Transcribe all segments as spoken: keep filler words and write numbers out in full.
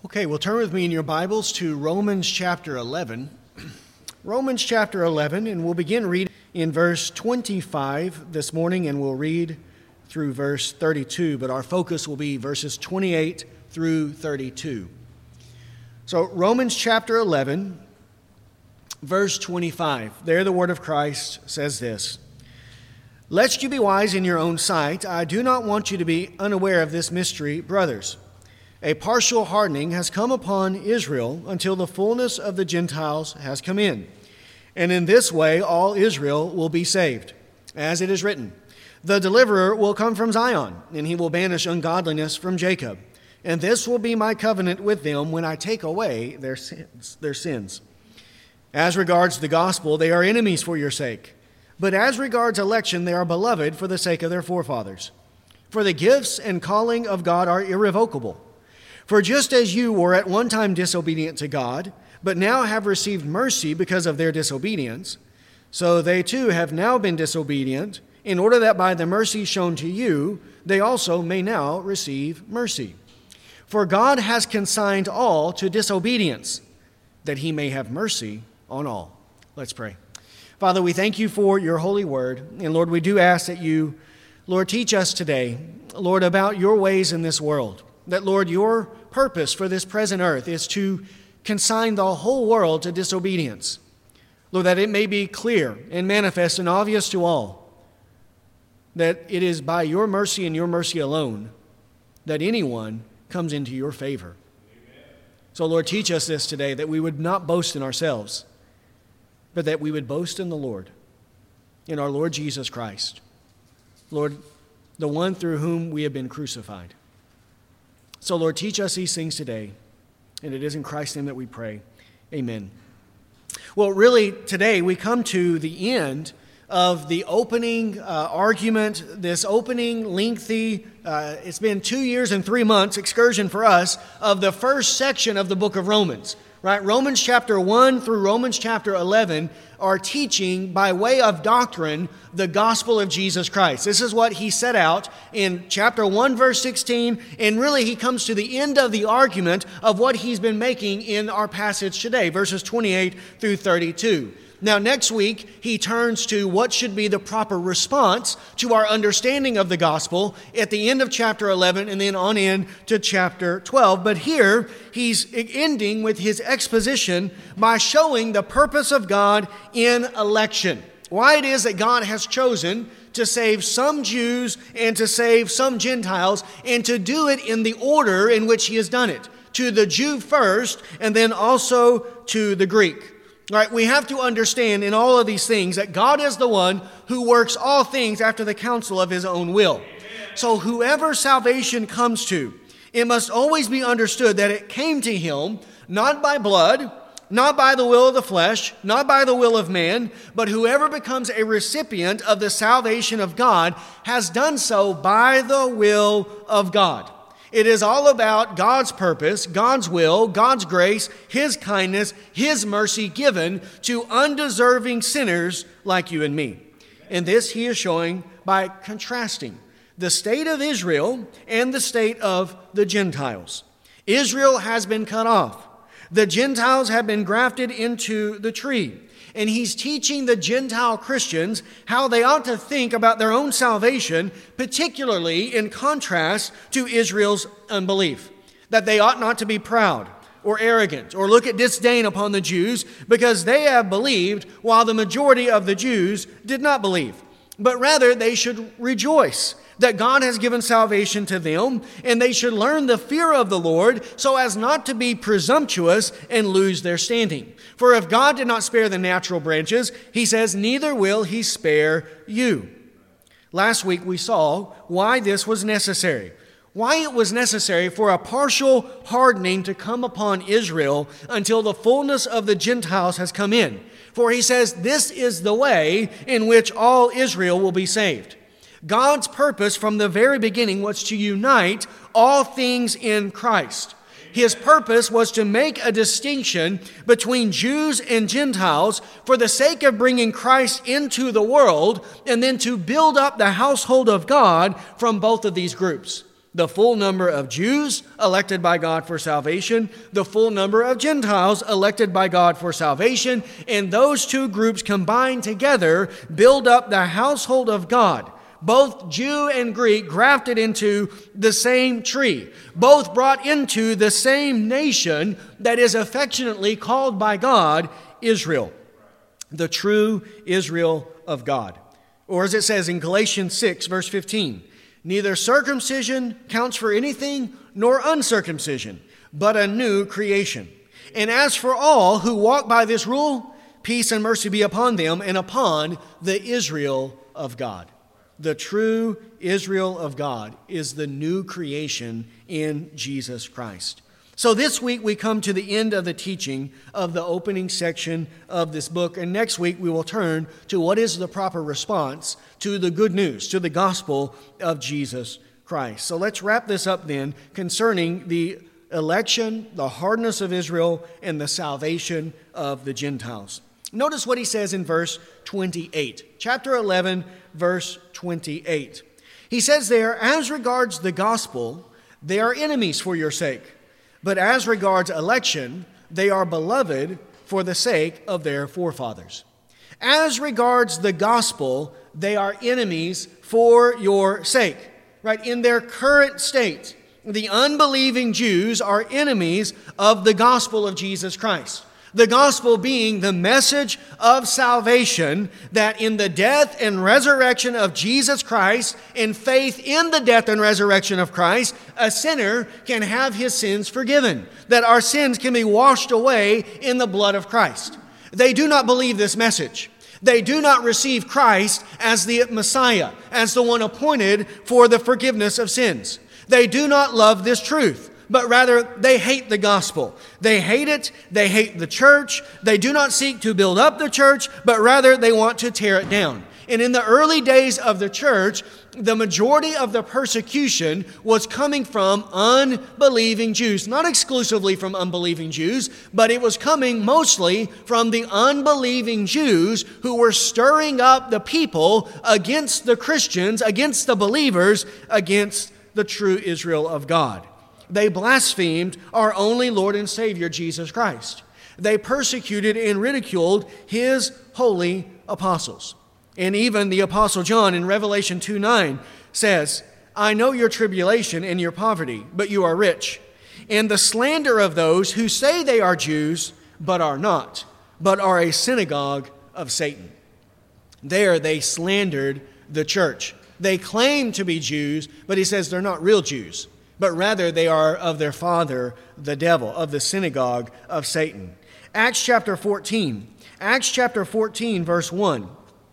Okay, well, turn with me in your Bibles to Romans chapter eleven. Romans chapter eleven, and we'll begin reading in verse twenty-five this morning, and we'll read through verse thirty-two, but our focus will be verses twenty-eight through thirty-two. So, Romans chapter eleven, verse twenty-five. There the word of Christ says this: "Lest you be wise in your own sight, I do not want you to be unaware of this mystery, brothers. A partial hardening has come upon Israel until the fullness of the Gentiles has come in. And in this way all Israel will be saved. As it is written, the deliverer will come from Zion, and he will banish ungodliness from Jacob. And this will be my covenant with them when I take away their sins, their sins. As regards the gospel, they are enemies for your sake. But as regards election, they are beloved for the sake of their forefathers. For the gifts and calling of God are irrevocable. For just as you were at one time disobedient to God, but now have received mercy because of their disobedience, so they too have now been disobedient, in order that by the mercy shown to you, they also may now receive mercy. For God has consigned all to disobedience, that he may have mercy on all." Let's pray. Father, we thank you for your holy word, and Lord, we do ask that you, Lord, teach us today, Lord, about your ways in this world. That, Lord, your purpose for this present earth is to consign the whole world to disobedience. Lord, that it may be clear and manifest and obvious to all that it is by your mercy and your mercy alone that anyone comes into your favor. Amen. So, Lord, teach us this today, that we would not boast in ourselves, but that we would boast in the Lord, in our Lord Jesus Christ. Lord, the one through whom we have been crucified. So, Lord, teach us these things today, and it is in Christ's name that we pray. Amen. Well, really, today we come to the end of the opening uh, argument, this opening, lengthy, uh, it's been two years and three months excursion for us, of the first section of the book of Romans. Right? Romans chapter one through Romans chapter eleven are teaching by way of doctrine the gospel of Jesus Christ. This is what he set out in chapter one verse sixteen, and really he comes to the end of the argument of what he's been making in our passage today, verses twenty-eight through thirty-two. Now, next week, he turns to what should be the proper response to our understanding of the gospel at the end of chapter eleven and then on in to chapter twelve. But here, he's ending with his exposition by showing the purpose of God in election. Why it is that God has chosen to save some Jews and to save some Gentiles, and to do it in the order in which he has done it. To the Jew first, and then also to the Greek. Right, we have to understand in all of these things that God is the one who works all things after the counsel of his own will. So whoever salvation comes to, it must always be understood that it came to him not by blood, not by the will of the flesh, not by the will of man, but whoever becomes a recipient of the salvation of God has done so by the will of God. It is all about God's purpose, God's will, God's grace, his kindness, his mercy given to undeserving sinners like you and me. And this he is showing by contrasting the state of Israel and the state of the Gentiles. Israel has been cut off. The Gentiles have been grafted into the tree. And he's teaching the Gentile Christians how they ought to think about their own salvation, particularly in contrast to Israel's unbelief. That they ought not to be proud or arrogant or look at disdain upon the Jews because they have believed while the majority of the Jews did not believe. But rather they should rejoice that God has given salvation to them, and they should learn the fear of the Lord so as not to be presumptuous and lose their standing. For if God did not spare the natural branches, he says, neither will he spare you. Last week we saw why this was necessary. Why it was necessary for a partial hardening to come upon Israel until the fullness of the Gentiles has come in. For he says, this is the way in which all Israel will be saved. God's purpose from the very beginning was to unite all things in Christ. His purpose was to make a distinction between Jews and Gentiles for the sake of bringing Christ into the world, and then to build up the household of God from both of these groups. The full number of Jews elected by God for salvation, the full number of Gentiles elected by God for salvation, and those two groups combined together build up the household of God. Both Jew and Greek grafted into the same tree, both brought into the same nation that is affectionately called by God Israel, the true Israel of God. Or as it says in Galatians six, verse fifteen, neither circumcision counts for anything nor uncircumcision, but a new creation. And as for all who walk by this rule, peace and mercy be upon them and upon the Israel of God. The true Israel of God is the new creation in Jesus Christ. So this week we come to the end of the teaching of the opening section of this book, and next week we will turn to what is the proper response to the good news, to the gospel of Jesus Christ. So let's wrap this up then concerning the election, the hardness of Israel, and the salvation of the Gentiles. Notice what he says in verse twenty-eight. Chapter eleven, verse twenty-eight. He says there, as regards the gospel, they are enemies for your sake. But as regards election, they are beloved for the sake of their forefathers. As regards the gospel, they are enemies for your sake. Right? In their current state, the unbelieving Jews are enemies of the gospel of Jesus Christ. The gospel being the message of salvation, that in the death and resurrection of Jesus Christ, in faith in the death and resurrection of Christ, a sinner can have his sins forgiven, that our sins can be washed away in the blood of Christ. They do not believe this message. They do not receive Christ as the Messiah, as the one appointed for the forgiveness of sins. They do not love this truth, but rather they hate the gospel. They hate it. They hate the church. They do not seek to build up the church, but rather they want to tear it down. And in the early days of the church, the majority of the persecution was coming from unbelieving Jews. Not exclusively from unbelieving Jews, but it was coming mostly from the unbelieving Jews who were stirring up the people against the Christians, against the believers, against the true Israel of God. They blasphemed our only Lord and Savior, Jesus Christ. They persecuted and ridiculed His holy apostles. And even the Apostle John in Revelation two nine says, I know your tribulation and your poverty, but you are rich. And the slander of those who say they are Jews, but are not, but are a synagogue of Satan. There they slandered the church. They claim to be Jews, but he says they're not real Jews, but rather they are of their father, the devil, of the synagogue of Satan. Acts chapter fourteen. Acts chapter fourteen, verse one.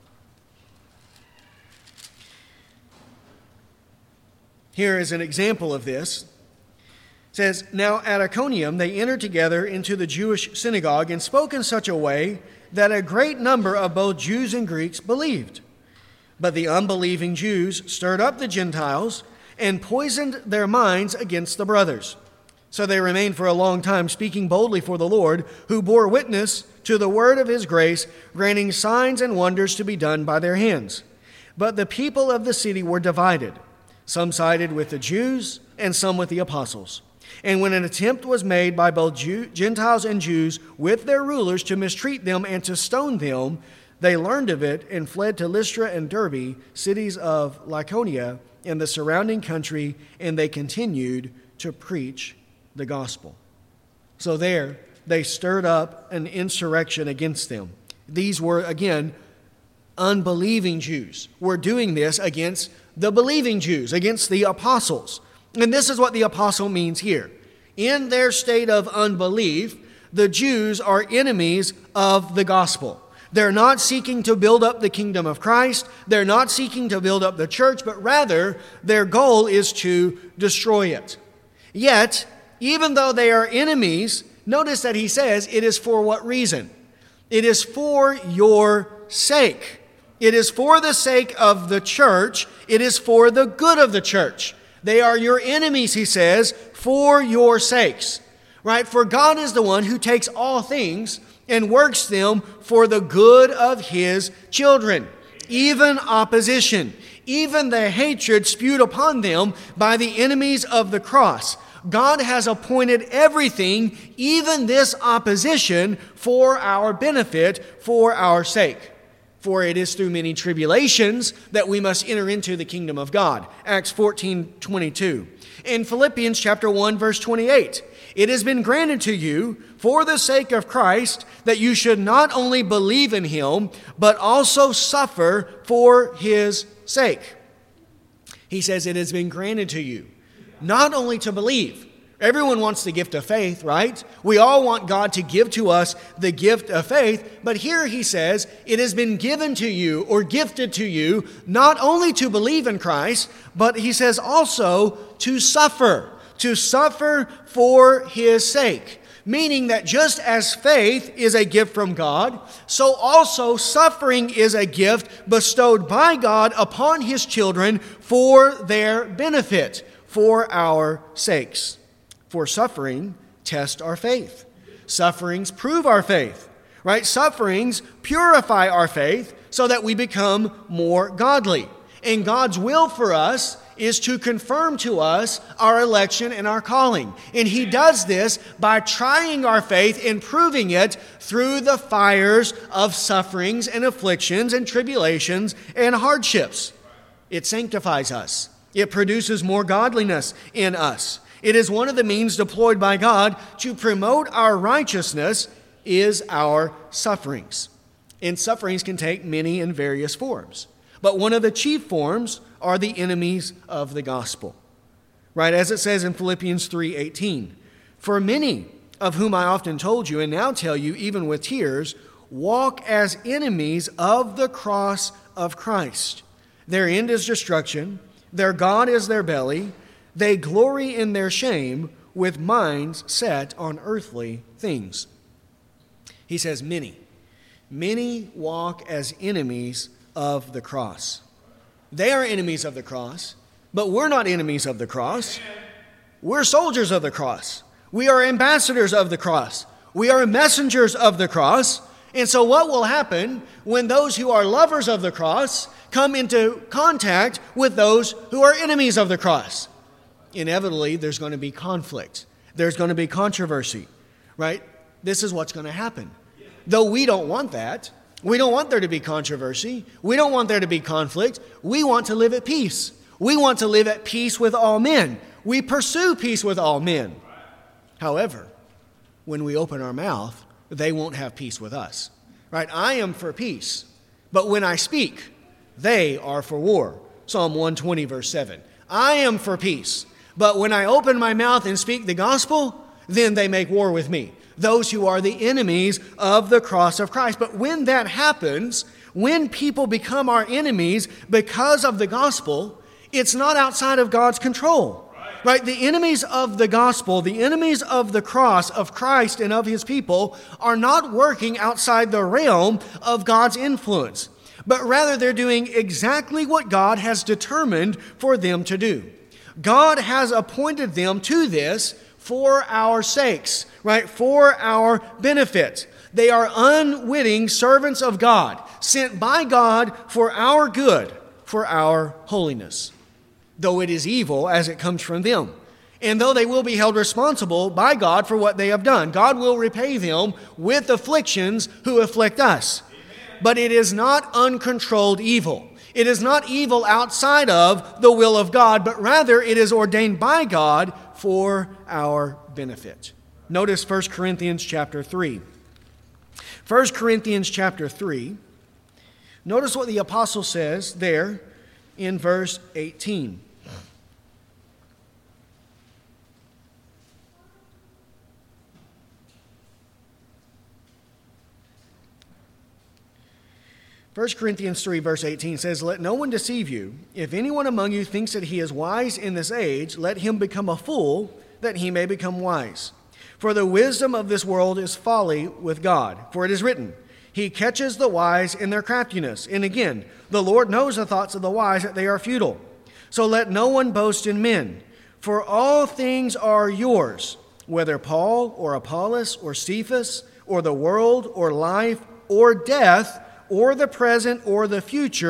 Here is an example of this. It says, Now at Iconium they entered together into the Jewish synagogue and spoke in such a way that a great number of both Jews and Greeks believed. But the unbelieving Jews stirred up the Gentiles and poisoned their minds against the brothers. So they remained for a long time speaking boldly for the Lord, who bore witness to the word of his grace, granting signs and wonders to be done by their hands. But the people of the city were divided. Some sided with the Jews and some with the apostles. And when an attempt was made by both Jew, Gentiles and Jews with their rulers to mistreat them and to stone them, they learned of it and fled to Lystra and Derbe, cities of Lycaonia and the surrounding country, and they continued to preach the gospel. So there, they stirred up an insurrection against them. These were, again, unbelieving Jews. Were doing this against the believing Jews, against the apostles. And this is what the apostle means here. In their state of unbelief, the Jews are enemies of the gospel. They're not seeking to build up the kingdom of Christ. They're not seeking to build up the church, but rather their goal is to destroy it. Yet, even though they are enemies, notice that he says it is for what reason? It is for your sake. It is for the sake of the church. It is for the good of the church. They are your enemies, he says, for your sakes. Right? For God is the one who takes all things and works them for the good of his children. Even opposition, even the hatred spewed upon them by the enemies of the cross. God has appointed everything, even this opposition, for our benefit, for our sake. For it is through many tribulations that we must enter into the kingdom of God. Acts fourteen twenty-two. In Philippians chapter one, verse twenty-eight, it has been granted to you for the sake of Christ that you should not only believe in him, but also suffer for his sake. He says it has been granted to you not only to believe. Everyone wants the gift of faith, right? We all want God to give to us the gift of faith. But here he says, it has been given to you or gifted to you not only to believe in Christ, but he says also to suffer, to suffer for his sake. Meaning that just as faith is a gift from God, so also suffering is a gift bestowed by God upon his children for their benefit, for our sakes. For suffering test our faith. Sufferings prove our faith, right? Sufferings purify our faith so that we become more godly. And God's will for us is to confirm to us our election and our calling. And he does this by trying our faith and proving it through the fires of sufferings and afflictions and tribulations and hardships. It sanctifies us. It produces more godliness in us. It is one of the means deployed by God to promote our righteousness is our sufferings. And sufferings can take many and various forms. But one of the chief forms are the enemies of the gospel. Right, as it says in Philippians three eighteen, for many of whom I often told you and now tell you even with tears, walk as enemies of the cross of Christ. Their end is destruction. Their God is their belly. They glory in their shame with minds set on earthly things. He says many. Many walk as enemies of the cross. They are enemies of the cross, but we're not enemies of the cross. We're soldiers of the cross. We are ambassadors of the cross. We are messengers of the cross. And so what will happen when those who are lovers of the cross come into contact with those who are enemies of the cross? Inevitably, there's going to be conflict. There's going to be controversy, right? This is what's going to happen. Though we don't want that. We don't want there to be controversy. We don't want there to be conflict. We want to live at peace. We want to live at peace with all men. We pursue peace with all men. However, when we open our mouth, they won't have peace with us, right? I am for peace, but when I speak, they are for war. Psalm one twenty, verse seven. I am for peace. But when I open my mouth and speak the gospel, then they make war with me. Those who are the enemies of the cross of Christ. But when that happens, when people become our enemies because of the gospel, it's not outside of God's control. Right? Right? The enemies of the gospel, the enemies of the cross of Christ and of his people are not working outside the realm of God's influence. But rather they're doing exactly what God has determined for them to do. God has appointed them to this for our sakes, right? For our benefit. They are unwitting servants of God, sent by God for our good, for our holiness. Though it is evil as it comes from them. And though they will be held responsible by God for what they have done, God will repay them with afflictions who afflict us. But it is not uncontrolled evil. It is not evil outside of the will of God, but rather it is ordained by God for our benefit. Notice First Corinthians chapter three. First Corinthians chapter three. Notice what the apostle says there in verse eighteen. First Corinthians three, verse eighteen says, let no one deceive you. If anyone among you thinks that he is wise in this age, let him become a fool, that he may become wise. For the wisdom of this world is folly with God. For it is written, he catches the wise in their craftiness. And again, the Lord knows the thoughts of the wise, that they are futile. So let no one boast in men. For all things are yours, whether Paul or Apollos or Cephas or the world or life or death, or the present or the future,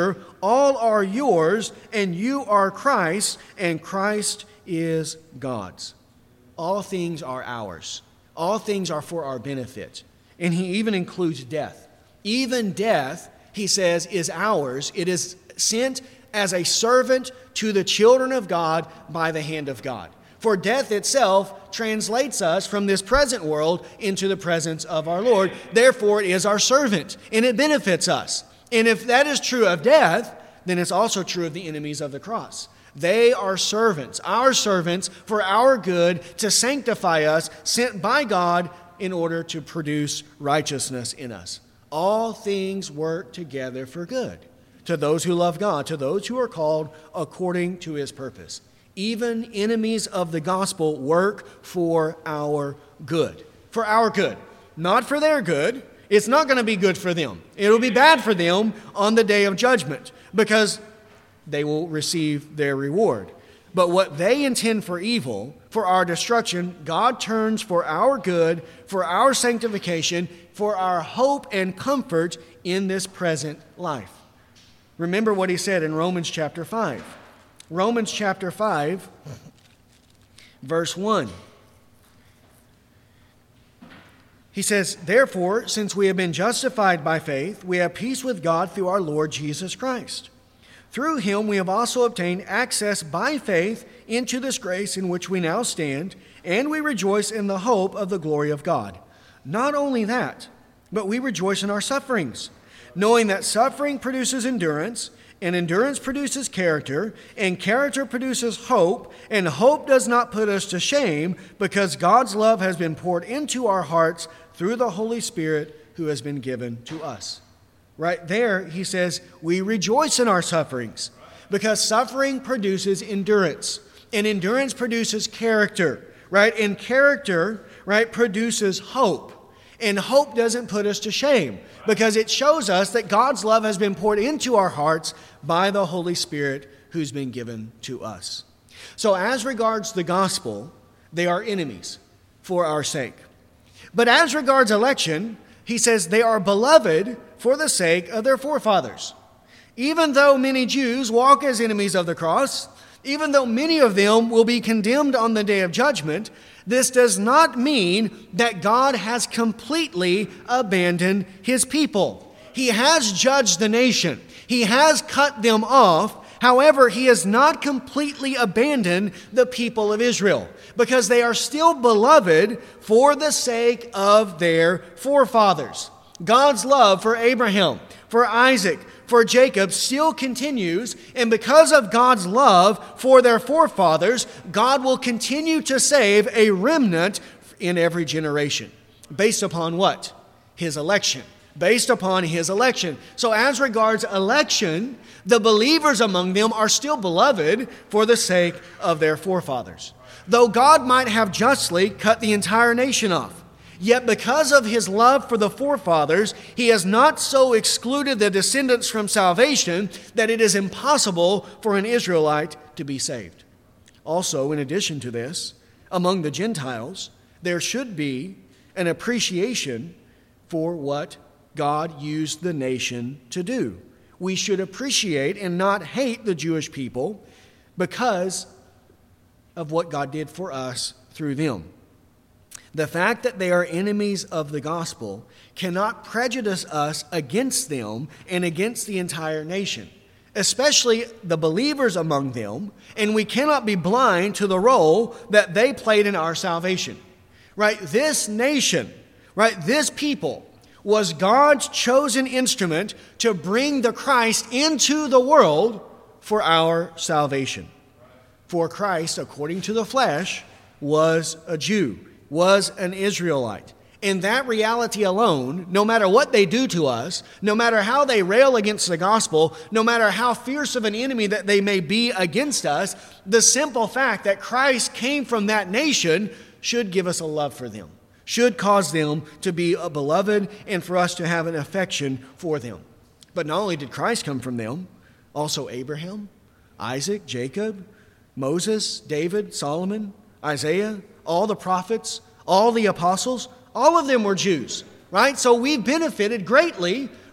All are yours, and you are Christ, and Christ is God's. All things are ours. All things are for our benefit. And he even includes death. Even death, he says, is ours. It is sent as a servant to the children of God by the hand of God. For death itself translates us from this present world into the presence of our Lord. Therefore, it is our servant, and it benefits us. And if that is true of death, then it's also true of the enemies of the cross. They are servants, our servants, for our good, to sanctify us, sent by God in order to produce righteousness in us. All things work together for good, to those who love God, to those who are called according to his purpose. Even enemies of the gospel work for our good. For our good. Not for their good. It's not going to be good for them. It'll be bad for them on the day of judgment, because they will receive their reward. But what they intend for evil, for our destruction, God turns for our good, for our sanctification, for our hope and comfort in this present life. Remember what he said in Romans chapter five. Romans chapter five, verse one. He says, "Therefore, since we have been justified by faith, we have peace with God through our Lord Jesus Christ. Through him we have also obtained access by faith into this grace in which we now stand, and we rejoice in the hope of the glory of God. Not only that, but we rejoice in our sufferings, knowing that suffering produces endurance, and endurance produces character, and character produces hope, and hope does not put us to shame, because God's love has been poured into our hearts through the Holy Spirit who has been given to us." Right there, he says, we rejoice in our sufferings, because suffering produces endurance, and endurance produces character, right? And character, right, produces hope. And hope doesn't put us to shame, because it shows us that God's love has been poured into our hearts by the Holy Spirit who's been given to us. So as regards the gospel, they are enemies for our sake. But as regards election, he says they are beloved for the sake of their forefathers. Even though many Jews walk as enemies of the cross, even though many of them will be condemned on the day of judgment, this does not mean that God has completely abandoned his people. He has judged the nation. He has cut them off. However, he has not completely abandoned the people of Israel, because they are still beloved for the sake of their forefathers. God's love for Abraham, for Isaac, for Jacob still continues, and because of God's love for their forefathers, God will continue to save a remnant in every generation. Based upon what? His election. Based upon his election. So as regards election, the believers among them are still beloved for the sake of their forefathers. Though God might have justly cut the entire nation off, yet because of his love for the forefathers, he has not so excluded the descendants from salvation that it is impossible for an Israelite to be saved. Also, in addition to this, among the Gentiles, there should be an appreciation for what God used the nation to do. We should appreciate and not hate the Jewish people because of what God did for us through them. The fact that they are enemies of the gospel cannot prejudice us against them and against the entire nation, especially the believers among them, and we cannot be blind to the role that they played in our salvation. Right? This nation, right, this people was God's chosen instrument to bring the Christ into the world for our salvation. For Christ, according to the flesh, was a Jew, was an Israelite. And that reality alone, no matter what they do to us, no matter how they rail against the gospel, no matter how fierce of an enemy that they may be against us, the simple fact that Christ came from that nation should give us a love for them, should cause them to be a beloved and for us to have an affection for them. But not only did Christ come from them, also Abraham, Isaac, Jacob, Moses, David, Solomon, Isaiah, all the prophets, all the apostles, all of them were Jews, right? So we benefited greatly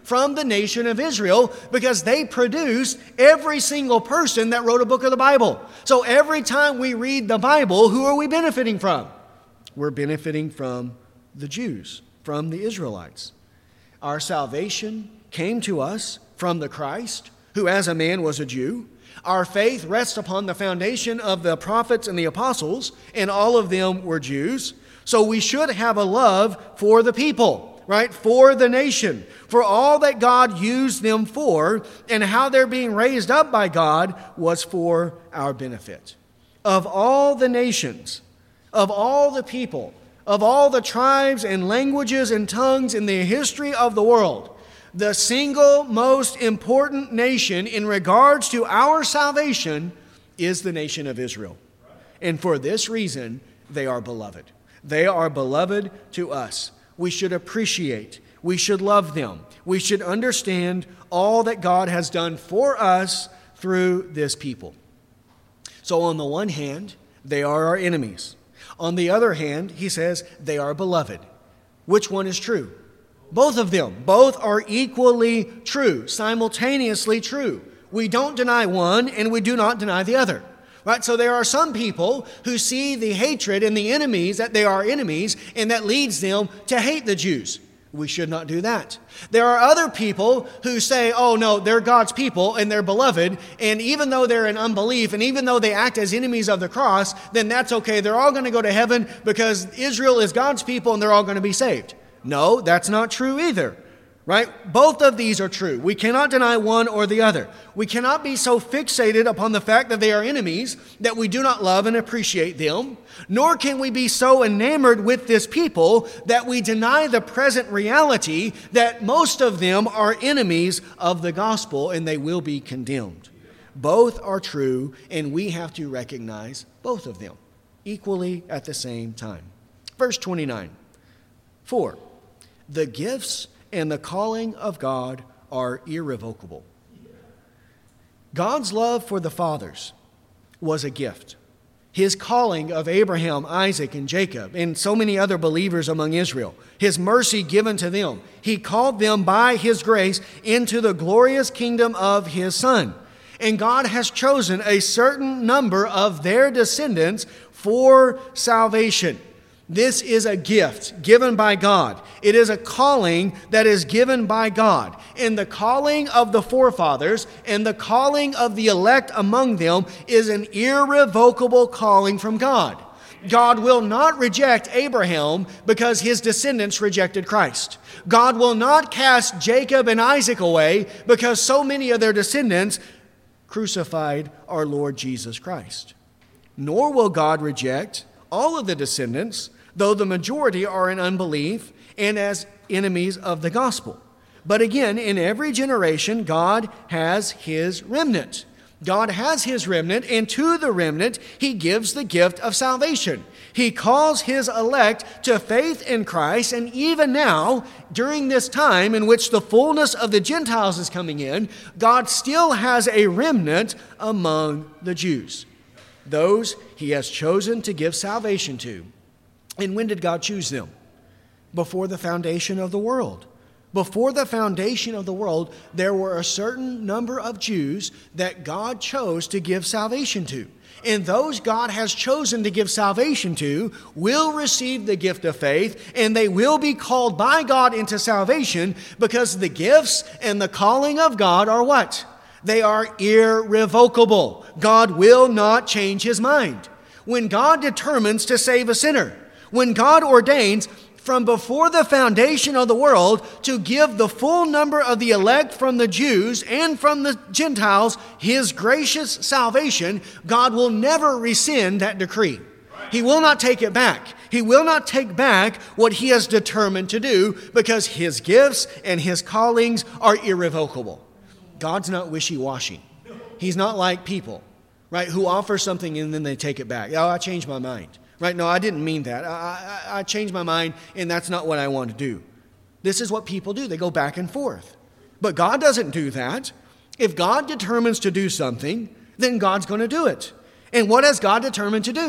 from the nation of Israel because they produced every single person that wrote a book of the Bible. So every time we read the Bible, who are we benefiting from? We're benefiting from the Jews, from the Israelites. Our salvation came to us from the Christ, who as a man was a Jew. Our faith rests upon the foundation of the prophets and the apostles, and all of them were Jews. So we should have a love for the people, right? For the nation, for all that God used them for, and how they're being raised up by God was for our benefit. Of all the nations, of all the people, of all the tribes and languages and tongues in the history of the world, the single most important nation in regards to our salvation is the nation of Israel. And for this reason, they are beloved. They are beloved to us. We should appreciate, we should love them. We should understand all that God has done for us through this people. So on the one hand, they are our enemies. On the other hand, he says they are beloved. Which one is true? Both of them. Both are equally true, simultaneously true. We don't deny one and we do not deny the other. Right? So there are some people who see the hatred and the enemies, that they are enemies, and that leads them to hate the Jews. We should not do that. There are other people who say, oh no, they're God's people and they're beloved, and even though they're in unbelief and even though they act as enemies of the cross, then that's okay. They're all going to go to heaven because Israel is God's people and they're all going to be saved. No, that's not true either. Right? Both of these are true. We cannot deny one or the other. We cannot be so fixated upon the fact that they are enemies that we do not love and appreciate them, nor can we be so enamored with this people that we deny the present reality that most of them are enemies of the gospel and they will be condemned. Both are true, and we have to recognize both of them equally at the same time. Verse twenty-nine. For the gifts and the calling of God are irrevocable. God's love for the fathers was a gift. His calling of Abraham, Isaac, and Jacob, and so many other believers among Israel, His mercy given to them. He called them by His grace into the glorious kingdom of His Son. And God has chosen a certain number of their descendants for salvation. This is a gift given by God. It is a calling that is given by God. And the calling of the forefathers and the calling of the elect among them is an irrevocable calling from God. God will not reject Abraham because his descendants rejected Christ. God will not cast Jacob and Isaac away because so many of their descendants crucified our Lord Jesus Christ. Nor will God reject all of the descendants, though the majority are in unbelief and as enemies of the gospel. But again, in every generation, God has His remnant. God has His remnant, and to the remnant, He gives the gift of salvation. He calls His elect to faith in Christ, and even now, during this time in which the fullness of the Gentiles is coming in, God still has a remnant among the Jews. Those He has chosen to give salvation to. And when did God choose them? Before the foundation of the world. Before the foundation of the world, there were a certain number of Jews that God chose to give salvation to. And those God has chosen to give salvation to will receive the gift of faith, and they will be called by God into salvation because the gifts and the calling of God are what? They are irrevocable. God will not change His mind. When God determines to save a sinner, when God ordains from before the foundation of the world to give the full number of the elect from the Jews and from the Gentiles His gracious salvation, God will never rescind that decree. He will not take it back. He will not take back what He has determined to do because His gifts and His callings are irrevocable. God's not wishy-washy. He's not like people, right, who offer something and then they take it back. Oh, I changed my mind. Right? No, I didn't mean that. I, I, I changed my mind, and that's not what I want to do. This is what people do. They go back and forth. But God doesn't do that. If God determines to do something, then God's going to do it. And what has God determined to do?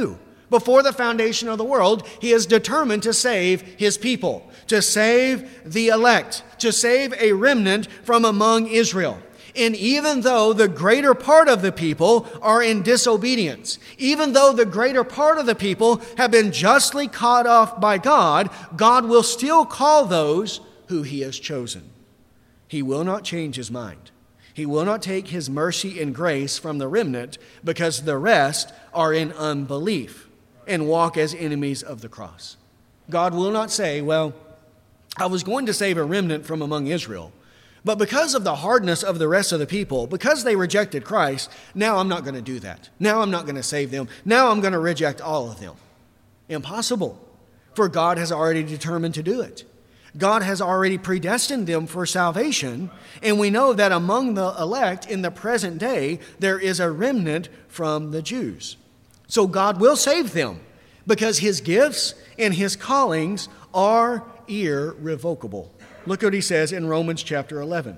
Before the foundation of the world, he is determined to save his people, to save the elect, to save a remnant from among Israel. And even though the greater part of the people are in disobedience, even though the greater part of the people have been justly cut off by God, God will still call those who he has chosen. He will not change his mind. He will not take his mercy and grace from the remnant because the rest are in unbelief and walk as enemies of the cross. God will not say, well, I was going to save a remnant from among Israel, but because of the hardness of the rest of the people, because they rejected Christ, now I'm not going to do that. Now I'm not going to save them. Now I'm going to reject all of them. Impossible, for God has already determined to do it. God has already predestined them for salvation, and we know that among the elect in the present day, there is a remnant from the Jews. So God will save them because his gifts and his callings are irrevocable. Look what he says in Romans chapter eleven,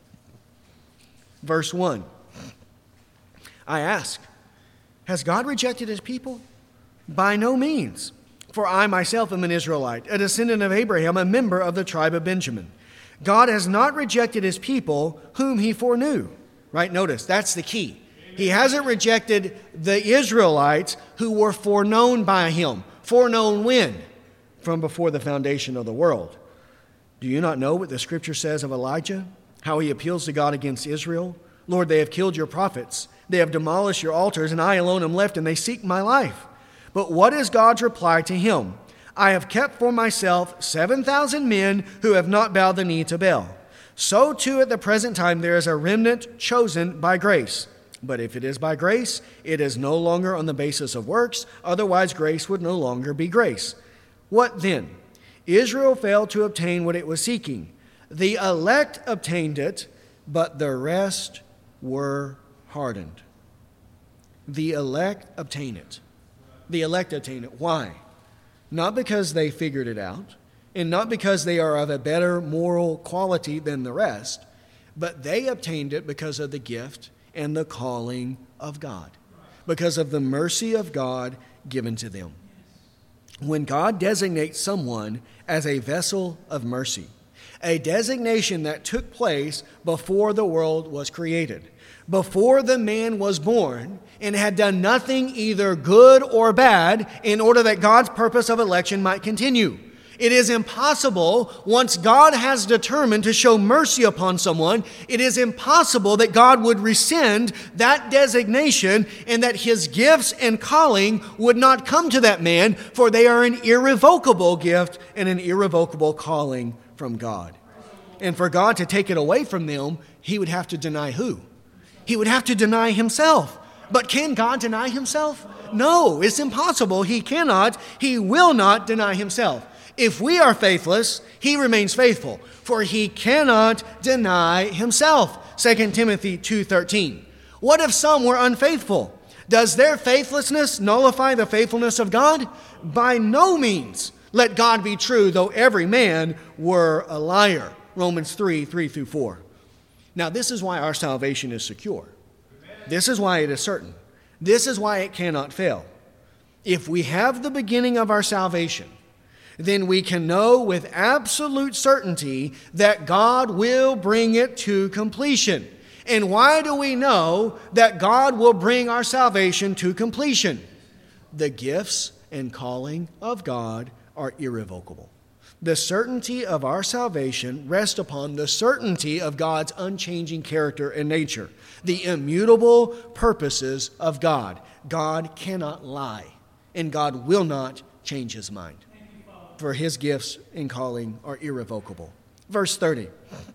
verse one. I ask, has God rejected his people? By no means. For I myself am an Israelite, a descendant of Abraham, a member of the tribe of Benjamin. God has not rejected his people whom he foreknew. Right? Notice, that's the key. He hasn't rejected the Israelites who were foreknown by him. Foreknown when? From before the foundation of the world. Do you not know what the scripture says of Elijah? How he appeals to God against Israel? Lord, they have killed your prophets. They have demolished your altars, and I alone am left, and they seek my life. But what is God's reply to him? I have kept for myself seven thousand men who have not bowed the knee to Baal. So too at the present time there is a remnant chosen by grace. But if it is by grace, it is no longer on the basis of works, otherwise grace would no longer be grace. What then? Israel failed to obtain what it was seeking. The elect obtained it, but the rest were hardened. The elect obtain it. The elect obtain it. Why? Not because they figured it out, and not because they are of a better moral quality than the rest, but they obtained it because of the gift and the calling of God, because of the mercy of God given to them. When God designates someone as a vessel of mercy, a designation that took place before the world was created, before the man was born, and had done nothing either good or bad in order that God's purpose of election might continue. It is impossible, once God has determined to show mercy upon someone, it is impossible that God would rescind that designation and that his gifts and calling would not come to that man, for they are an irrevocable gift and an irrevocable calling from God. And for God to take it away from them, he would have to deny who? He would have to deny himself. But can God deny himself? No, it's impossible. He cannot, he will not deny himself. If we are faithless, he remains faithful, for he cannot deny himself. Second Timothy two thirteen. What if some were unfaithful? Does their faithlessness nullify the faithfulness of God? By no means. Let God be true, though every man were a liar. Romans three, three through four. Now, this is why our salvation is secure. This is why it is certain. This is why it cannot fail. If we have the beginning of our salvation, then we can know with absolute certainty that God will bring it to completion. And why do we know that God will bring our salvation to completion? The gifts and calling of God are irrevocable. The certainty of our salvation rests upon the certainty of God's unchanging character and nature, the immutable purposes of God. God cannot lie, and God will not change his mind, for his gifts and calling are irrevocable. Verse thirty.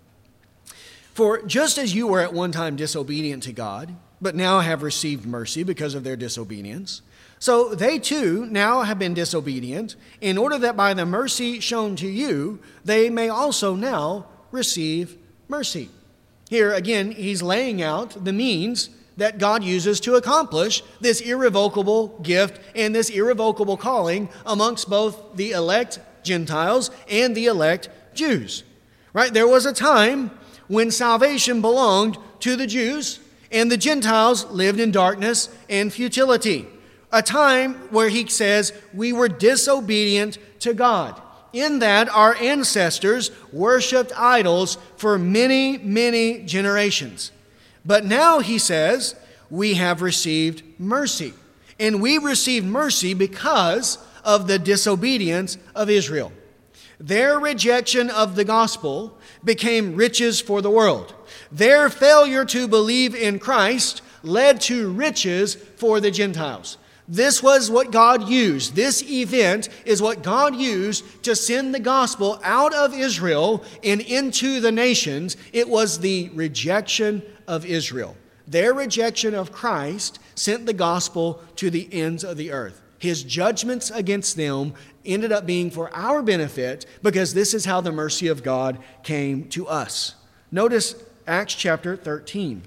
For just as you were at one time disobedient to God, but now have received mercy because of their disobedience, so they too now have been disobedient, in order that by the mercy shown to you, they may also now receive mercy. Here again, he's laying out the means that God uses to accomplish this irrevocable gift and this irrevocable calling amongst both the elect Gentiles and the elect Jews. Right? There was a time when salvation belonged to the Jews and the Gentiles lived in darkness and futility. A time where he says we were disobedient to God. In that, our ancestors worshipped idols for many, many generations. But now, he says, we have received mercy. And we received mercy because of the disobedience of Israel. Their rejection of the gospel became riches for the world. Their failure to believe in Christ led to riches for the Gentiles. This was what God used. This event is what God used to send the gospel out of Israel and into the nations. It was the rejection of Israel. Their rejection of Christ sent the gospel to the ends of the earth. His judgments against them ended up being for our benefit because this is how the mercy of God came to us. Notice Acts chapter thirteen.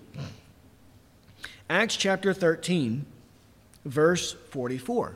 Acts chapter thirteen. Verse forty-four.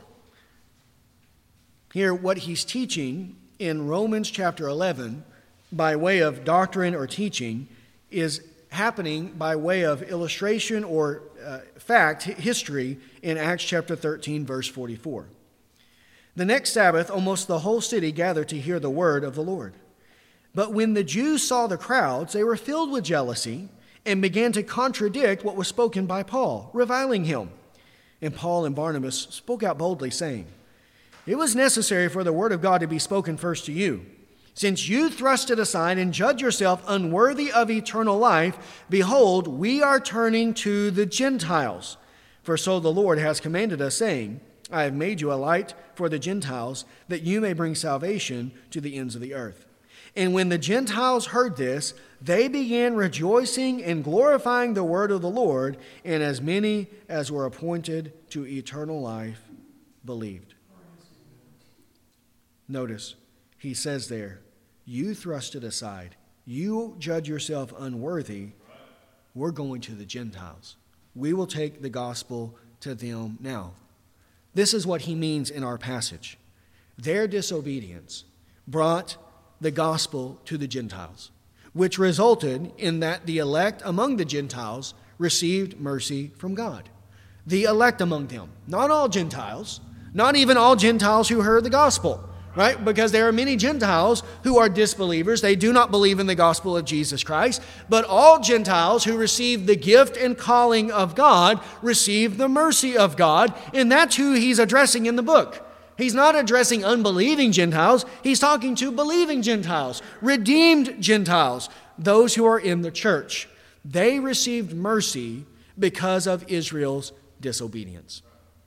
Here, what he's teaching in Romans chapter eleven by way of doctrine or teaching is happening by way of illustration or uh, fact, history in Acts chapter thirteen, verse forty-four. The next Sabbath, almost the whole city gathered to hear the word of the Lord. But when the Jews saw the crowds, they were filled with jealousy and began to contradict what was spoken by Paul, reviling him. And Paul and Barnabas spoke out boldly, saying, "It was necessary for the word of God to be spoken first to you. Since you thrust it aside and judge yourself unworthy of eternal life, behold, we are turning to the Gentiles. For so the Lord has commanded us, saying, I have made you a light for the Gentiles, that you may bring salvation to the ends of the earth." And when the Gentiles heard this, they began rejoicing and glorifying the word of the Lord, and as many as were appointed to eternal life believed. Notice, he says there, you thrust it aside. You judge yourself unworthy. We're going to the Gentiles. We will take the gospel to them now. This is what he means in our passage. Their disobedience brought the gospel to the Gentiles, which resulted in that the elect among the Gentiles received mercy from God. The elect among them, not all Gentiles, not even all Gentiles who heard the gospel, right? Because there are many Gentiles who are disbelievers. They do not believe in the gospel of Jesus Christ, but all Gentiles who receive the gift and calling of God receive the mercy of God, and that's who he's addressing in the book. He's not addressing unbelieving Gentiles. He's talking to believing Gentiles, redeemed Gentiles, those who are in the church. They received mercy because of Israel's disobedience.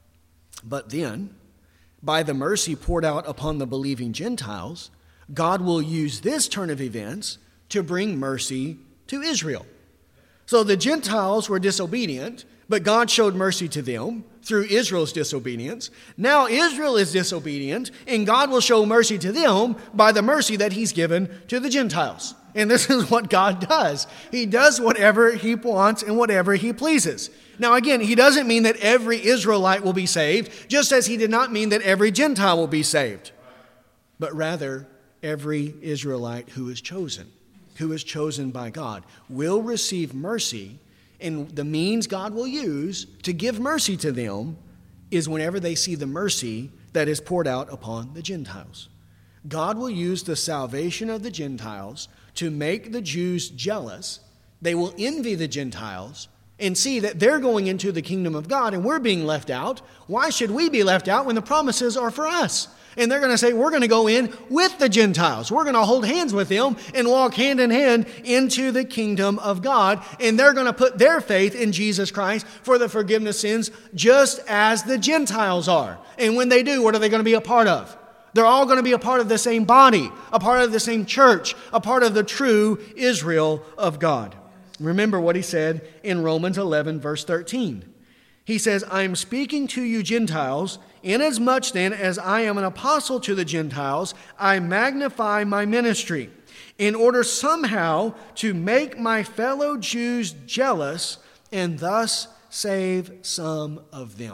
But then, by the mercy poured out upon the believing Gentiles, God will use this turn of events to bring mercy to Israel. So the Gentiles were disobedient, but God showed mercy to them through Israel's disobedience. Now Israel is disobedient, and God will show mercy to them by the mercy that he's given to the Gentiles. And this is what God does. He does whatever he wants and whatever he pleases. Now again, he doesn't mean that every Israelite will be saved, just as he did not mean that every Gentile will be saved, but rather every Israelite who is chosen, who is chosen by God, will receive mercy. And the means God will use to give mercy to them is whenever they see the mercy that is poured out upon the Gentiles. God will use the salvation of the Gentiles to make the Jews jealous. They will envy the Gentiles and see that they're going into the kingdom of God and we're being left out. Why should we be left out when the promises are for us? And they're going to say, we're going to go in with the Gentiles. We're going to hold hands with them and walk hand in hand into the kingdom of God. And they're going to put their faith in Jesus Christ for the forgiveness of sins, just as the Gentiles are. And when they do, what are they going to be a part of? They're all going to be a part of the same body, a part of the same church, a part of the true Israel of God. Remember what he said in Romans eleven, verse thirteen. He says, I am speaking to you Gentiles, inasmuch then as I am an apostle to the Gentiles, I magnify my ministry, in order somehow to make my fellow Jews jealous and thus save some of them.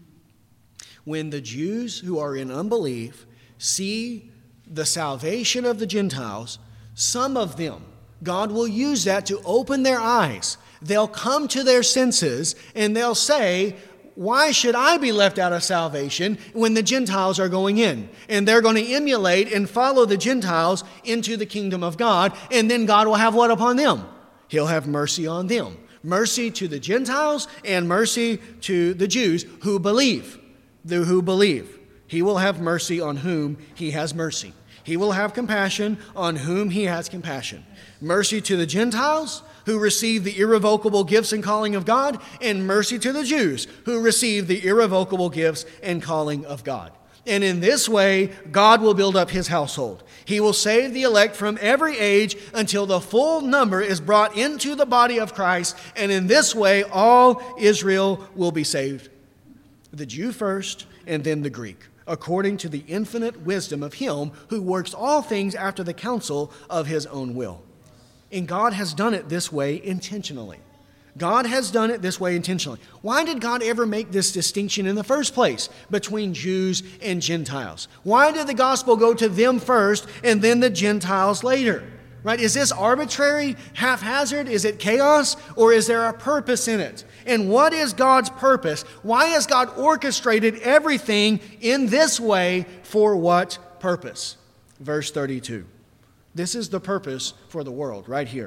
When the Jews who are in unbelief see the salvation of the Gentiles, some of them, God will use that to open their eyes. They'll come to their senses and they'll say, why should I be left out of salvation when the Gentiles are going in? And they're going to emulate and follow the Gentiles into the kingdom of God, and then God will have what upon them? He'll have mercy on them. Mercy to the Gentiles and mercy to the Jews who believe. The who believe. He will have mercy on whom he has mercy. He will have compassion on whom he has compassion. Mercy to the Gentiles who receive the irrevocable gifts and calling of God, and mercy to the Jews who receive the irrevocable gifts and calling of God. And in this way, God will build up his household. He will save the elect from every age until the full number is brought into the body of Christ. And in this way, all Israel will be saved. The Jew first, and then the Greek, according to the infinite wisdom of him who works all things after the counsel of his own will. And God has done it this way intentionally. God has done it this way intentionally. Why did God ever make this distinction in the first place between Jews and Gentiles? Why did the gospel go to them first and then the Gentiles later? Right? Is this arbitrary, haphazard? Is it chaos? Or is there a purpose in it? And what is God's purpose? Why has God orchestrated everything in this way? For what purpose? Verse thirty-two. This is the purpose for the world right here.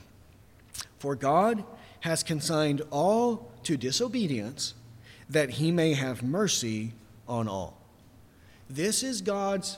For God has consigned all to disobedience, that he may have mercy on all. This is God's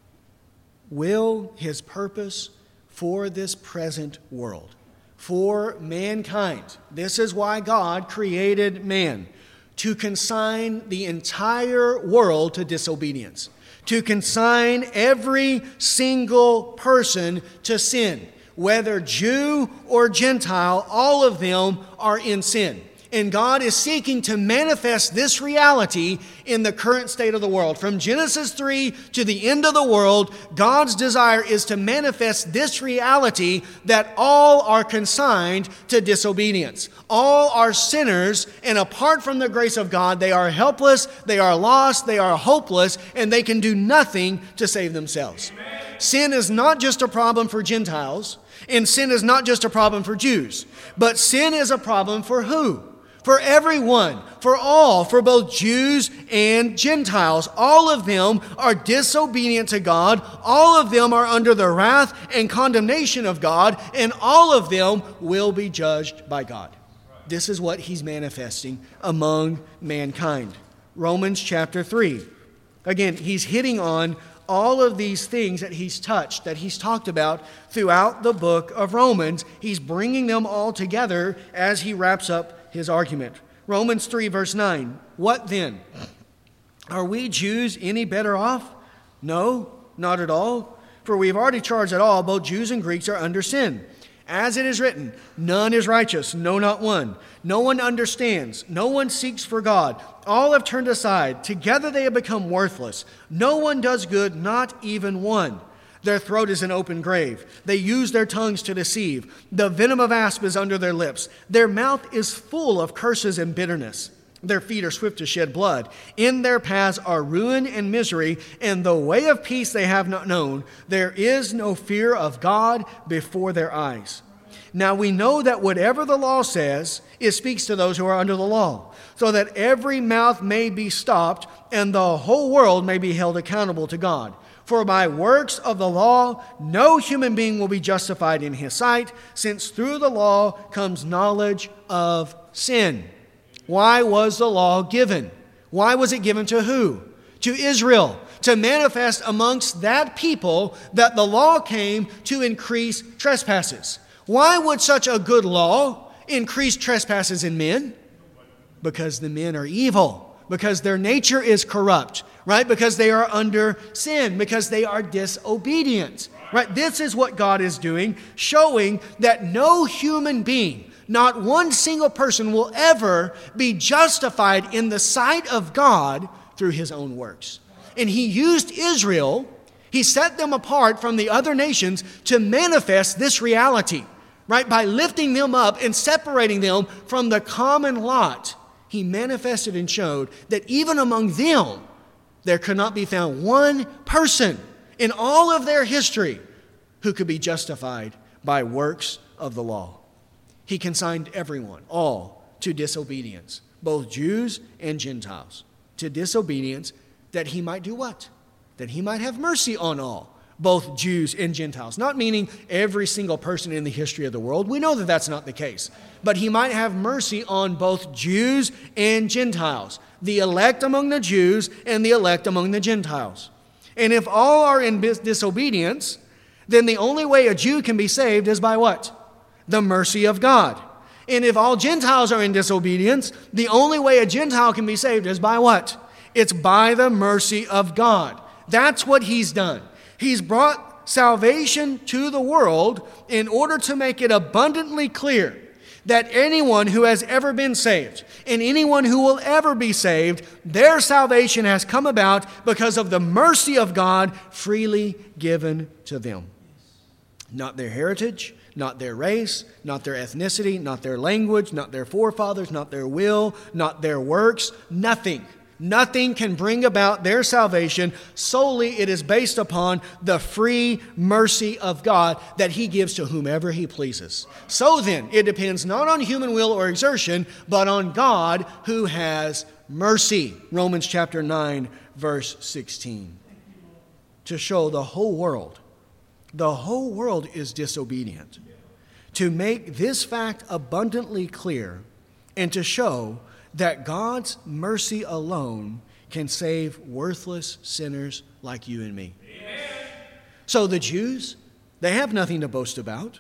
will, his purpose for this present world, for mankind. This is why God created man, to consign the entire world to disobedience, to consign every single person to sin. Whether Jew or Gentile, all of them are in sin. And God is seeking to manifest this reality in the current state of the world. From Genesis three to the end of the world, God's desire is to manifest this reality that all are consigned to disobedience. All are sinners, and apart from the grace of God, they are helpless, they are lost, they are hopeless, and they can do nothing to save themselves. Amen. Sin is not just a problem for Gentiles, and sin is not just a problem for Jews, but sin is a problem for who? For everyone, for all, for both Jews and Gentiles. All of them are disobedient to God. All of them are under the wrath and condemnation of God, and all of them will be judged by God. This is what he's manifesting among mankind. Romans chapter three. Again, he's hitting on all of these things that he's touched, that he's talked about throughout the book of Romans. He's bringing them all together as he wraps up his argument. Romans three verse nine. What then? Are we Jews any better off? No, not at all. For we have already charged that all, both Jews and Greeks, are under sin. As it is written, none is righteous, no, not one. No one understands, no one seeks for God. All have turned aside, together they have become worthless. No one does good, not even one. Their throat is an open grave. They use their tongues to deceive. The venom of asp is under their lips. Their mouth is full of curses and bitterness. Their feet are swift to shed blood. In their paths are ruin and misery, and the way of peace they have not known. There is no fear of God before their eyes. Now we know that whatever the law says, it speaks to those who are under the law, so that every mouth may be stopped, and the whole world may be held accountable to God. For by works of the law, no human being will be justified in his sight, since through the law comes knowledge of sin. Why was the law given? Why was it given to who? To Israel, to manifest amongst that people that the law came to increase trespasses. Why would such a good law increase trespasses in men? Because the men are evil. Because their nature is corrupt, right? Because they are under sin, because they are disobedient, right? This is what God is doing, showing that no human being, not one single person, will ever be justified in the sight of God through his own works. And he used Israel, he set them apart from the other nations to manifest this reality, right? By lifting them up and separating them from the common lot. He manifested and showed that even among them, there could not be found one person in all of their history who could be justified by works of the law. He consigned everyone, all, to disobedience. both Jews and Gentiles, to disobedience, that he might do what? That he might have mercy on all, both Jews and Gentiles. Not meaning every single person in the history of the world. We know that that's not the case. But he might have mercy on both Jews and Gentiles, the elect among the Jews and the elect among the Gentiles. And if all are in disobedience, then the only way a Jew can be saved is by what? The mercy of God. And if all Gentiles are in disobedience, the only way a Gentile can be saved is by what? It's by the mercy of God. That's what he's done. He's brought salvation to the world in order to make it abundantly clear that anyone who has ever been saved and anyone who will ever be saved, their salvation has come about because of the mercy of God freely given to them. Not their heritage, not their race, not their ethnicity, not their language, not their forefathers, not their will, not their works, nothing. Nothing can bring about their salvation. Solely it is based upon the free mercy of God that he gives to whomever he pleases. So then, it depends not on human will or exertion, but on God who has mercy. Romans chapter nine, verse sixteen. To show the whole world, the whole world is disobedient. To make this fact abundantly clear and to show that God's mercy alone can save worthless sinners like you and me. Amen. So the Jews, they have nothing to boast about.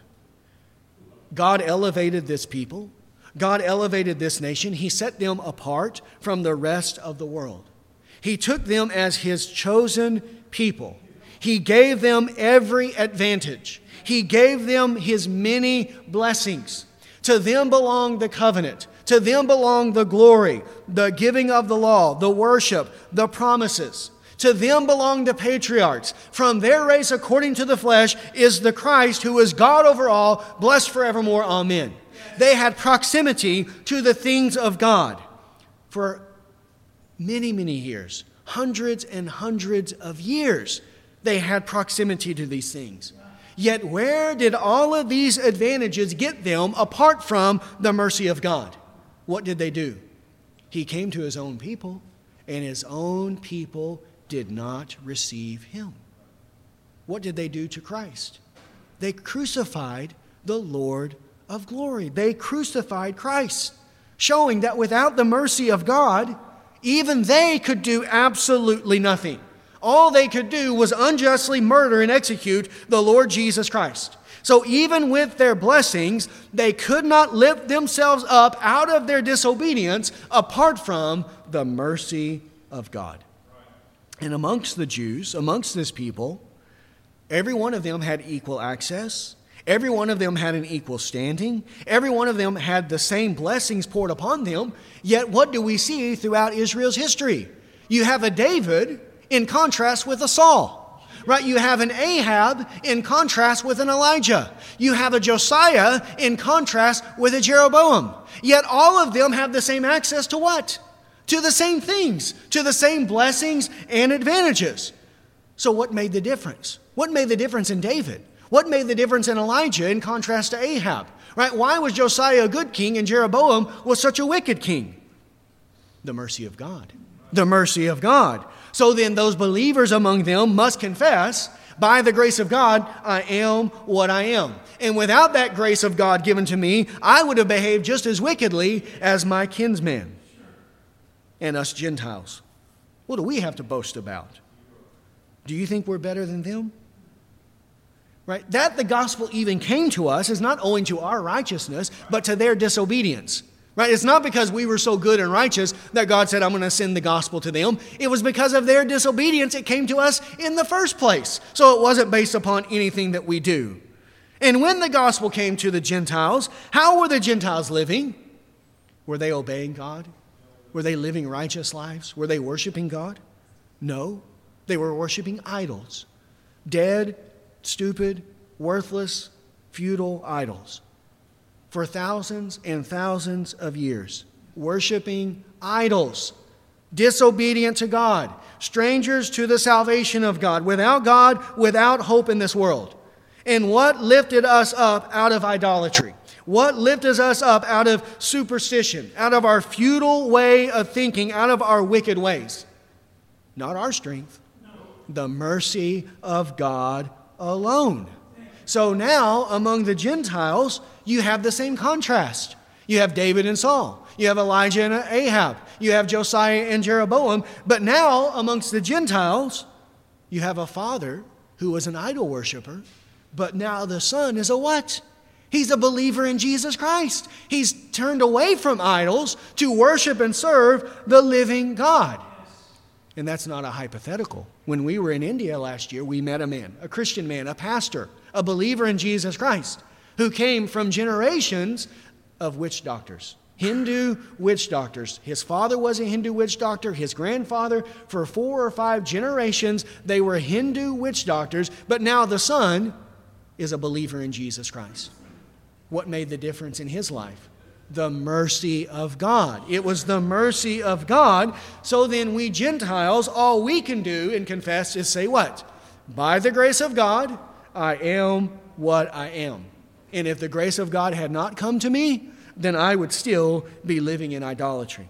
God elevated this people. God elevated this nation. He set them apart from the rest of the world. He took them as his chosen people. He gave them every advantage. He gave them his many blessings. To them belonged the covenant. To them belong the glory, the giving of the law, the worship, the promises. To them belong the patriarchs. From their race, according to the flesh, is the Christ who is God over all, blessed forevermore. Amen. They had proximity to the things of God for many, many years. Hundreds and hundreds of years they had proximity to these things. Yet where did all of these advantages get them apart from the mercy of God? What did they do? He came to his own people, and his own people did not receive him. What did they do to Christ? They crucified the Lord of glory. They crucified Christ, showing that without the mercy of God, even they could do absolutely nothing. All they could do was unjustly murder and execute the Lord Jesus Christ. So even with their blessings, they could not lift themselves up out of their disobedience apart from the mercy of God. And amongst the Jews, amongst this people, every one of them had equal access. Every one of them had an equal standing. Every one of them had the same blessings poured upon them. Yet what do we see throughout Israel's history? You have a David in contrast with a Saul. Right? You have an Ahab in contrast with an Elijah. You have a Josiah in contrast with a Jeroboam. Yet all of them have the same access to what? To the same things, to the same blessings and advantages. So what made the difference? What made the difference in David? What made the difference in Elijah in contrast to Ahab? Right? Why was Josiah a good king and Jeroboam was such a wicked king? The mercy of God. The mercy of God. So then those believers among them must confess, by the grace of God, I am what I am. And without that grace of God given to me, I would have behaved just as wickedly as my kinsmen and us Gentiles. What do we have to boast about? Do you think we're better than them? Right? That the gospel even came to us is not owing to our righteousness, but to their disobedience. Right? It's not because we were so good and righteous that God said, I'm going to send the gospel to them. It was because of their disobedience it came to us in the first place. So it wasn't based upon anything that we do. And when the gospel came to the Gentiles, how were the Gentiles living? Were they obeying God? Were they living righteous lives? Were they worshiping God? No. They were worshiping idols. Dead, stupid, worthless, futile idols. For thousands and thousands of years, worshiping idols, disobedient to God, strangers to the salvation of God, without God, without hope in this world. And what lifted us up out of idolatry? What lifts us up out of superstition, out of our futile way of thinking, out of our wicked ways? Not our strength. The mercy of God alone. So now, among the Gentiles, you have the same contrast. You have David and Saul. You have Elijah and Ahab. You have Josiah and Jeroboam. But now, amongst the Gentiles, you have a father who was an idol worshiper. But now the son is a what? He's a believer in Jesus Christ. He's turned away from idols to worship and serve the living God. And that's not a hypothetical. When we were in India last year, we met a man, a Christian man, a pastor, a believer in Jesus Christ, who came from generations of witch doctors, Hindu witch doctors. His father was a Hindu witch doctor. His grandfather, for four or five generations, they were Hindu witch doctors. But now the son is a believer in Jesus Christ. What made the difference in his life? The mercy of God. It was the mercy of God. So then we Gentiles, all we can do and confess is say what? By the grace of God, I am what I am. And if the grace of God had not come to me, then I would still be living in idolatry.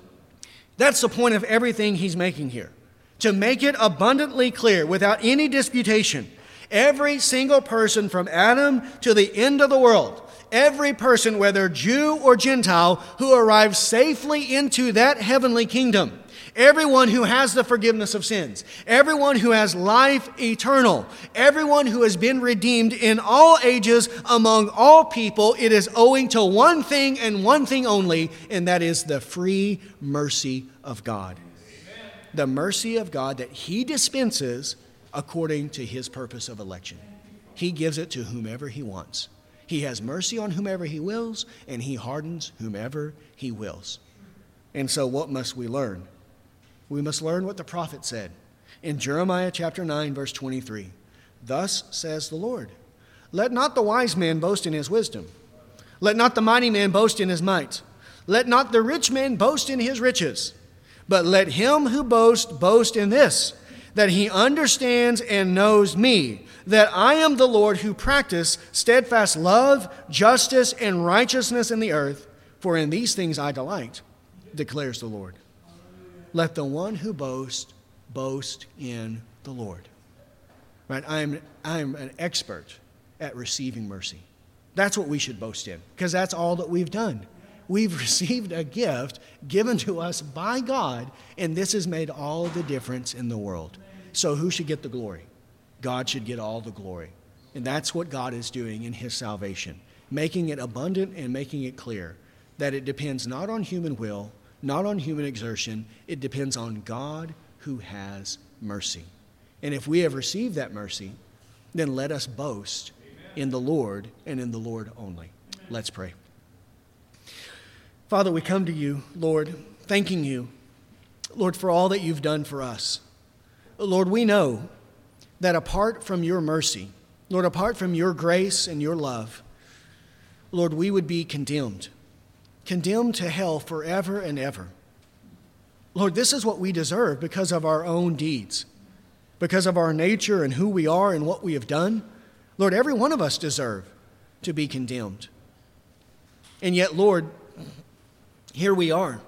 That's the point of everything he's making here. To make it abundantly clear, without any disputation, every single person from Adam to the end of the world, every person, whether Jew or Gentile, who arrives safely into that heavenly kingdom, everyone who has the forgiveness of sins, everyone who has life eternal, everyone who has been redeemed in all ages among all people, it is owing to one thing and one thing only, and that is the free mercy of God. Amen. The mercy of God that he dispenses according to his purpose of election. He gives it to whomever he wants. He has mercy on whomever he wills, and he hardens whomever he wills. And so what must we learn? We must learn what the prophet said in Jeremiah chapter nine, verse twenty-three. Thus says the Lord, let not the wise man boast in his wisdom. Let not the mighty man boast in his might. Let not the rich man boast in his riches. But let him who boasts boast in this, that he understands and knows me, that I am the Lord who practice steadfast love, justice, and righteousness in the earth, for in these things I delight, declares the Lord. Let the one who boasts boast in the Lord. Right? I'm, I'm an expert at receiving mercy. That's what we should boast in, because that's all that we've done. We've received a gift given to us by God, and this has made all the difference in the world. So who should get the glory? God should get all the glory. And that's what God is doing in his salvation, making it abundant and making it clear that it depends not on human will, not on human exertion. It depends on God who has mercy. And if we have received that mercy, then let us boast in the Lord and in the Lord only. Let's pray. Father, we come to you, Lord, thanking you, Lord, for all that you've done for us. Lord, we know that apart from your mercy, Lord, apart from your grace and your love, Lord, we would be condemned, condemned to hell forever and ever. Lord, this is what we deserve because of our own deeds, because of our nature and who we are and what we have done. Lord, every one of us deserve to be condemned. And yet, Lord, here we are,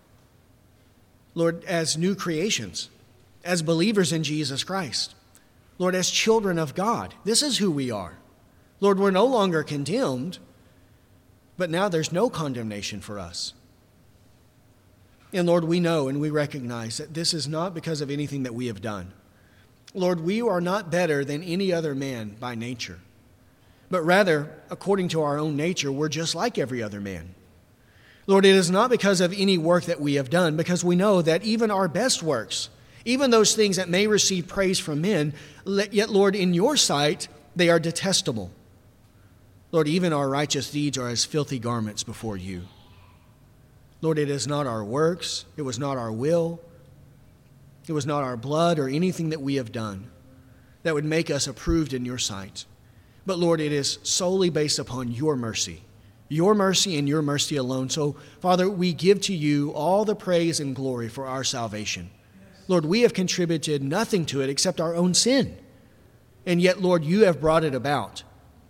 Lord, as new creations, as believers in Jesus Christ. Lord, as children of God, this is who we are. Lord, we're no longer condemned, but now there's no condemnation for us. And Lord, we know and we recognize that this is not because of anything that we have done. Lord, we are not better than any other man by nature, but rather, according to our own nature, we're just like every other man. Lord, it is not because of any work that we have done, because we know that even our best works, even those things that may receive praise from men, yet, Lord, in your sight, they are detestable. Lord, even our righteous deeds are as filthy garments before you. Lord, it is not our works, it was not our will, it was not our blood or anything that we have done that would make us approved in your sight. But Lord, it is solely based upon your mercy, your mercy and your mercy alone. So, Father, we give to you all the praise and glory for our salvation. Lord, we have contributed nothing to it except our own sin. And yet, Lord, you have brought it about.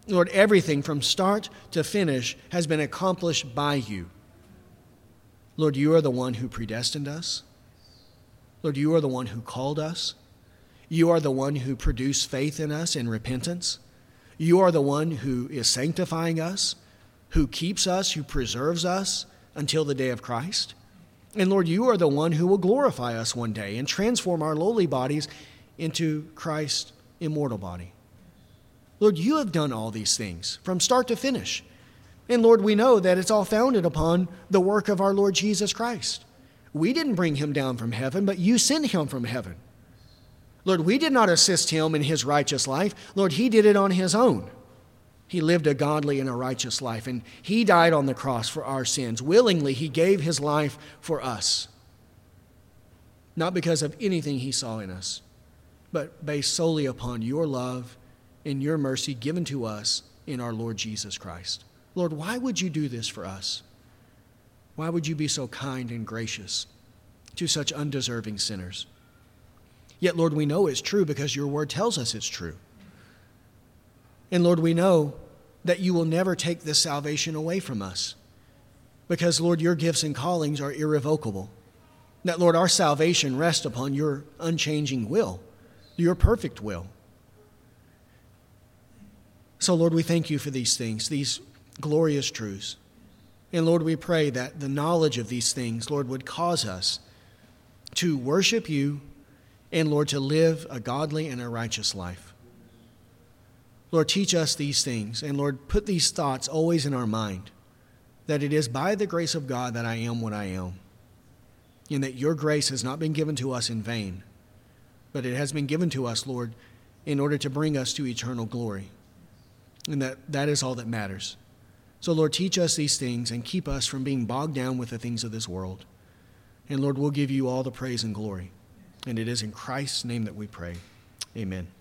Lord, everything from start to finish has been accomplished by you. Lord, you are the one who predestined us. Lord, you are the one who called us. You are the one who produced faith in us and repentance. You are the one who is sanctifying us, who keeps us, who preserves us until the day of Christ. And Lord, you are the one who will glorify us one day and transform our lowly bodies into Christ's immortal body. Lord, you have done all these things from start to finish. And Lord, we know that it's all founded upon the work of our Lord Jesus Christ. We didn't bring him down from heaven, but you sent him from heaven. Lord, we did not assist him in his righteous life. Lord, he did it on his own. He lived a godly and a righteous life, and he died on the cross for our sins. Willingly, he gave his life for us. Not because of anything he saw in us, but based solely upon your love and your mercy given to us in our Lord Jesus Christ. Lord, why would you do this for us? Why would you be so kind and gracious to such undeserving sinners? Yet, Lord, we know it's true because your word tells us it's true. And Lord, we know that you will never take this salvation away from us because, Lord, your gifts and callings are irrevocable. That, Lord, our salvation rests upon your unchanging will, your perfect will. So, Lord, we thank you for these things, these glorious truths. And, Lord, we pray that the knowledge of these things, Lord, would cause us to worship you and, Lord, to live a godly and a righteous life. Lord, teach us these things, and, Lord, put these thoughts always in our mind, that it is by the grace of God that I am what I am, and that your grace has not been given to us in vain, but it has been given to us, Lord, in order to bring us to eternal glory, and that that is all that matters. So, Lord, teach us these things and keep us from being bogged down with the things of this world. And, Lord, we'll give you all the praise and glory. And it is in Christ's name that we pray. Amen.